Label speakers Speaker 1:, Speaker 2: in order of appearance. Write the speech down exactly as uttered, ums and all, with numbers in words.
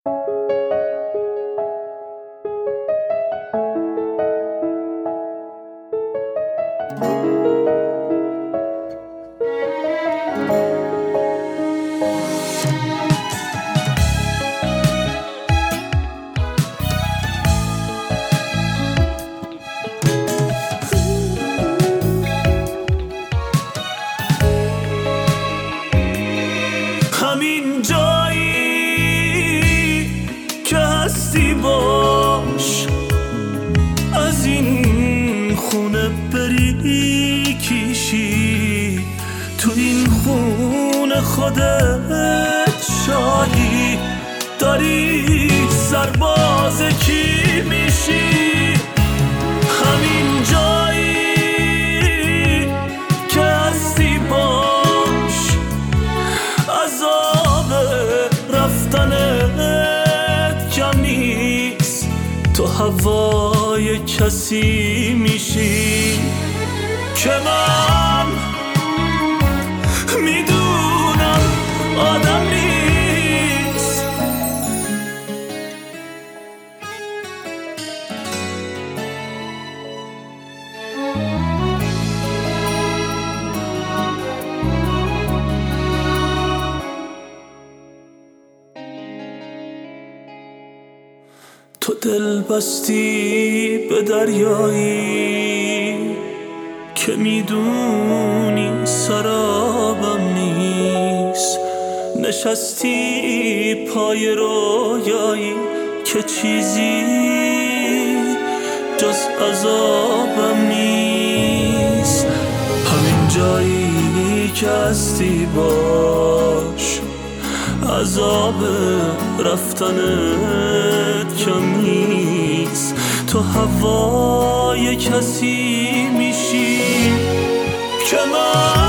Speaker 1: همین جایی که هستی باش، از این خونه بری کیشی، تو این خونه خودت شاهی، داری سرباز کی میشی. همین جایی که هستی باش، عذاب رفتنت کم نیست، تو هوای کسی میشی که من میدونم آدم نیست. تو دل بستی به دریایی که میدونی سرابم نیست، نشستی پای رویایی که چیزی جز عذابم نیست. همین جایی که هستی باش، عذاب رفتنت کم نیست، تو هوای کسی میشی که من